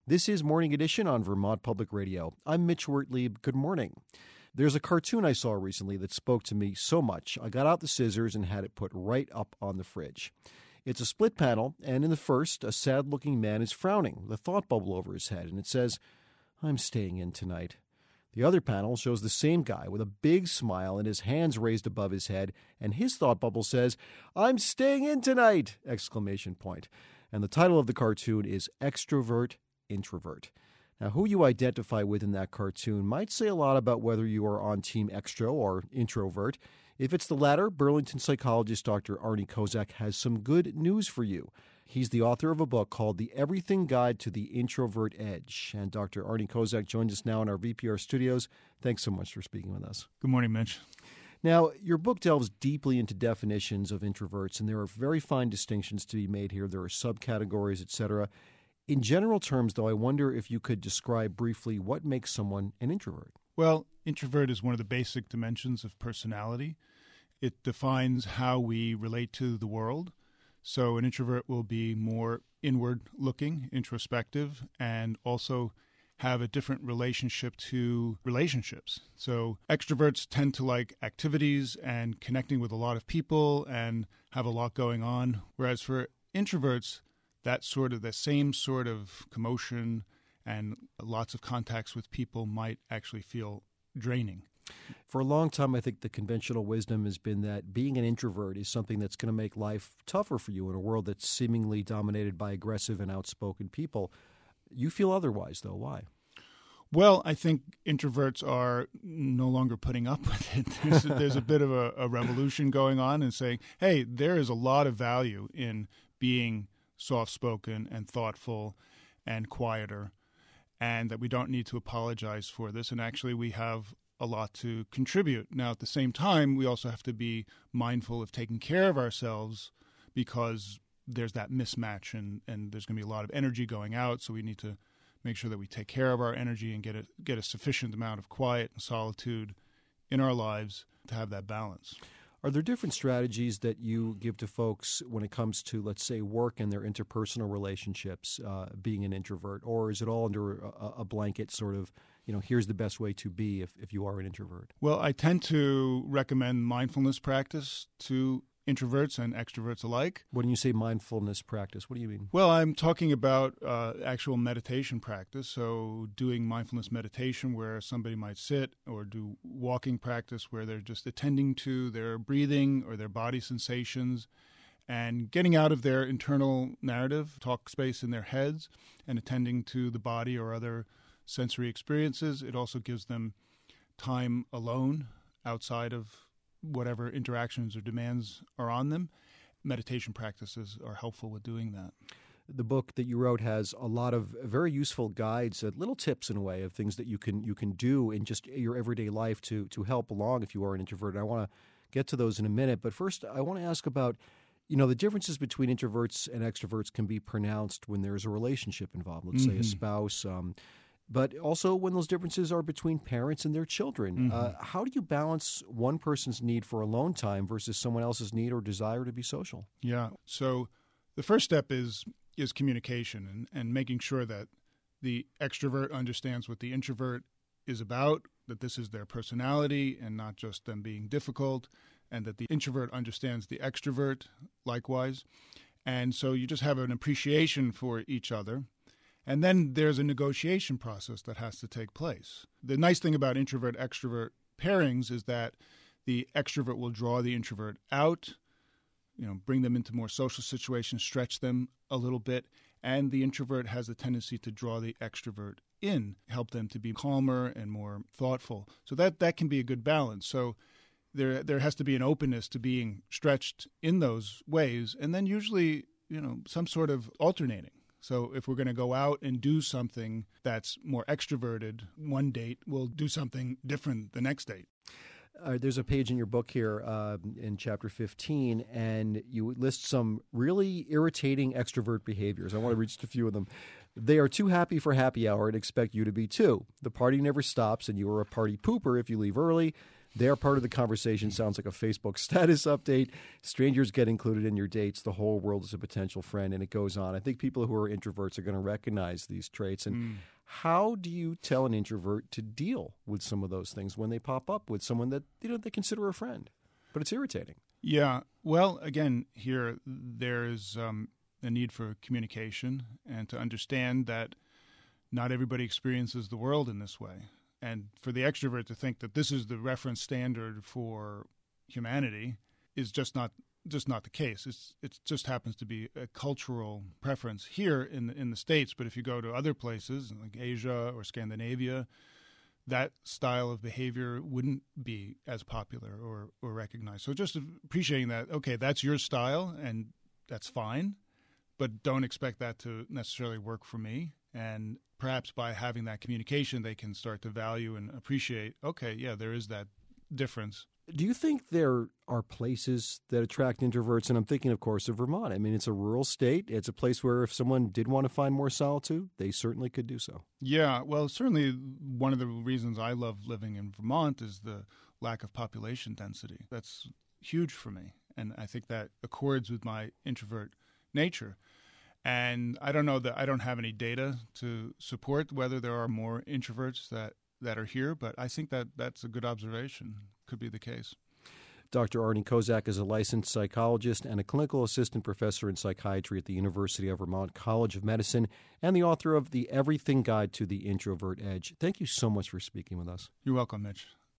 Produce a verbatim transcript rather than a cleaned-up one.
This is Morning Edition on Vermont Public Radio. I'm Mitch Wertlieb. Good morning. There's a cartoon I saw recently that spoke to me so much, I got out the scissors and had it put right up on the fridge. It's a split panel, and in the first, a sad-looking man is frowning, with a thought bubble over his head, and it says, "I'm staying in tonight." The other panel shows the same guy with a big smile and his hands raised above his head, and his thought bubble says, "I'm staying in tonight!" Exclamation point. And the title of the cartoon is Extrovert, Introvert. Now, who you identify with in that cartoon might say a lot about whether you are on Team Extro or Introvert. If it's the latter, Burlington psychologist Doctor Arnie Kozak has some good news for you. He's the author of a book called The Everything Guide to the Introvert Edge. And Doctor Arnie Kozak joins us now in our V P R studios. Thanks so much for speaking with us. Good morning, Mitch. Now, your book delves deeply into definitions of introverts, and there are very fine distinctions to be made here. There are subcategories, et cetera. In general terms, though, I wonder if you could describe briefly what makes someone an introvert. Well, introvert is one of the basic dimensions of personality. It defines how we relate to the world. So an introvert will be more inward-looking, introspective, and also have a different relationship to relationships. So extroverts tend to like activities and connecting with a lot of people and have a lot going on, whereas for introverts, that sort of the same sort of commotion and lots of contacts with people might actually feel draining. For a long time, I think the conventional wisdom has been that being an introvert is something that's going to make life tougher for you in a world that's seemingly dominated by aggressive and outspoken people. You feel otherwise, though. Why? Well, I think introverts are no longer putting up with it. There's, there's a bit of a, a revolution going on and saying, hey, there is a lot of value in being soft-spoken and thoughtful and quieter, and that we don't need to apologize for this. And actually, we have a lot to contribute. Now, at the same time, we also have to be mindful of taking care of ourselves because there's that mismatch and, and there's going to be a lot of energy going out. So we need to make sure that we take care of our energy and get a, get a sufficient amount of quiet and solitude in our lives to have that balance. Are there different strategies that you give to folks when it comes to, let's say, work and their interpersonal relationships, uh, being an introvert? Or is it all under a, a blanket sort of, you know, here's the best way to be if, if you are an introvert? Well, I tend to recommend mindfulness practice to introverts and extroverts alike. When you say mindfulness practice, what do you mean? Well, I'm talking about uh, actual meditation practice. So doing mindfulness meditation where somebody might sit, or do walking practice where they're just attending to their breathing or their body sensations and getting out of their internal narrative, talk space in their heads, and attending to the body or other sensory experiences. It also gives them time alone outside of whatever interactions or demands are on them. Meditation practices are helpful with doing that. The book that you wrote has a lot of very useful guides, uh, little tips in a way of things that you can you can do in just your everyday life to to help along if you are an introvert. And I want to get to those in a minute, but first I want to ask about, you know, the differences between introverts and extroverts can be pronounced when there's a relationship involved. Let's mm-hmm. say a spouse. Um, But also when those differences are between parents and their children. Mm-hmm. Uh, how do you balance one person's need for alone time versus someone else's need or desire to be social? Yeah. So the first step is is communication and, and making sure that the extrovert understands what the introvert is about, that this is their personality and not just them being difficult, and that the introvert understands the extrovert likewise. And so you just have an appreciation for each other. And then there's a negotiation process that has to take place. The nice thing about introvert-extrovert pairings is that the extrovert will draw the introvert out, you know, bring them into more social situations, stretch them a little bit, and the introvert has a tendency to draw the extrovert in, help them to be calmer and more thoughtful. So that, that can be a good balance. So there there has to be an openness to being stretched in those ways, and then usually, you know, some sort of alternating. So if we're going to go out and do something that's more extroverted one date, we'll do something different the next date. Uh, there's a page in your book here uh, in chapter fifteen, and you list some really irritating extrovert behaviors. I want to read just a few of them. They are too happy for happy hour and expect you to be too. The party never stops, and you are a party pooper if you leave early. They're part of the conversation. Sounds like a Facebook status update. Strangers get included in your dates. The whole world is a potential friend, and it goes on. I think people who are introverts are going to recognize these traits. And mm. how do you tell an introvert to deal with some of those things when they pop up with someone that you know they consider a friend, but it's irritating? Yeah. Well, again, here there's um, a need for communication and to understand that not everybody experiences the world in this way. And for the extrovert to think that this is the reference standard for humanity is just not just not the case. It's it just happens to be a cultural preference here in the, in the States. But if you go to other places like Asia or Scandinavia, that style of behavior wouldn't be as popular or, or recognized. So just appreciating that, okay, that's your style and that's fine, but don't expect that to necessarily work for me. And perhaps by having that communication, they can start to value and appreciate, okay, yeah, there is that difference. Do you think there are places that attract introverts? And I'm thinking, of course, of Vermont. I mean, it's a rural state. It's a place where if someone did want to find more solitude, they certainly could do so. Yeah, well, certainly one of the reasons I love living in Vermont is the lack of population density. That's huge for me. And I think that accords with my introvert nature. And I don't know that I don't have any data to support whether there are more introverts that, that are here, but I think that that's a good observation. Could be the case. Doctor Arnie Kozak is a licensed psychologist and a clinical assistant professor in psychiatry at the University of Vermont College of Medicine and the author of The Everything Guide to the Introvert Edge. Thank you so much for speaking with us. You're welcome, Mitch.